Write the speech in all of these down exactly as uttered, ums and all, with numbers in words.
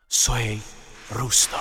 سهیل روستا.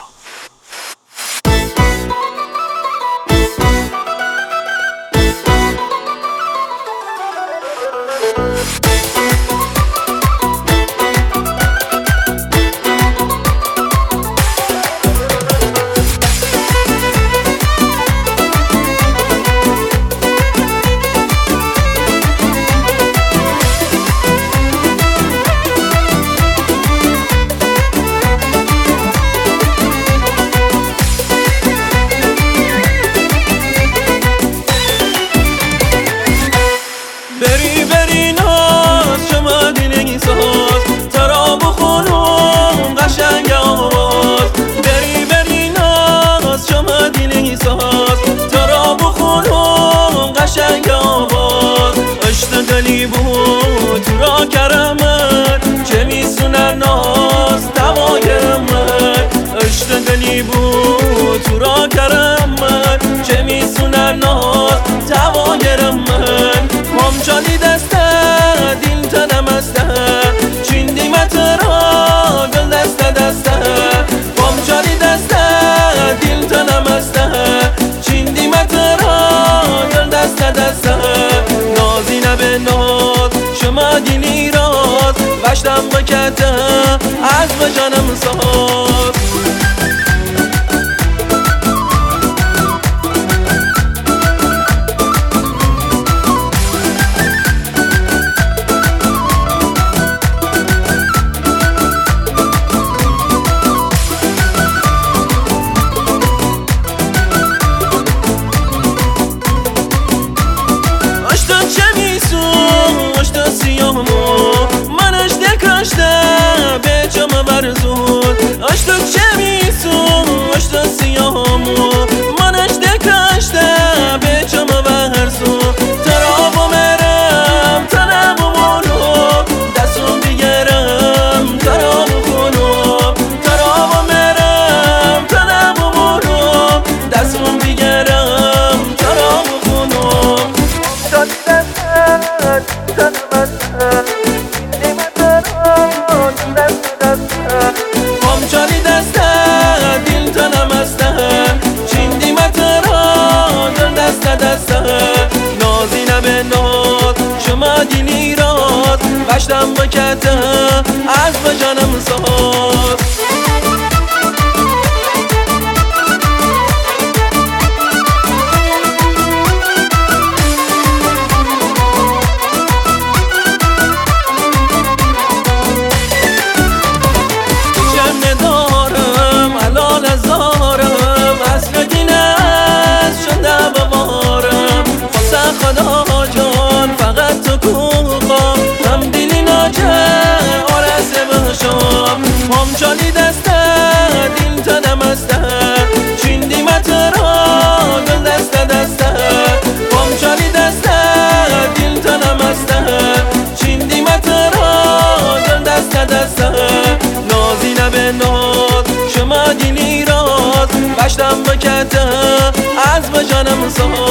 بری بری ناز شما دلنگی ساز ترا بخونم قشنگ آواز. بری بری ناز شما دلنگی ساز ترا بخونم قشنگ آواز. عشق دلی بود تو را کرمت چه میسونن ناز دوایر من. عشق دلی بود تو را کرمت چه میسونن ناز دوایر من. مامچالی دسته دیل تنم استه چیندی مترا گل دسته دسته. مامچالی دسته دیل تنم استه چیندی مترا گل دسته دسته. نازی نبه ناز شما دلی راز وشتم بکته از بجانم ساز. منش دکشته به چم برزود اشتو چه میسون اشتو سیامو. منش دکشته به چم برزود ترا بمرم تنم بمونم دستم بگرم ترا بخونم. ترا بمرم تنم بمونم دستم بگرم ترا بخونم. مامچالی دسته دیل تنم استه چیندی مترا دل دسته دسته. نازی نبه ناز شما دلی راز وشتم بکته از بجانم ساز. خدا جان فقط تو کوخام هم دلی ناجه آرزه باشم. مامچالی دسته دیل تنم استه چیندی مترا گل دسته دسته. مامچالی دسته دیل تنم استه چیندی مترا گل دسته دسته. نازی نبه ناز شما دلی راز وشتم بکته از بجانم ساز.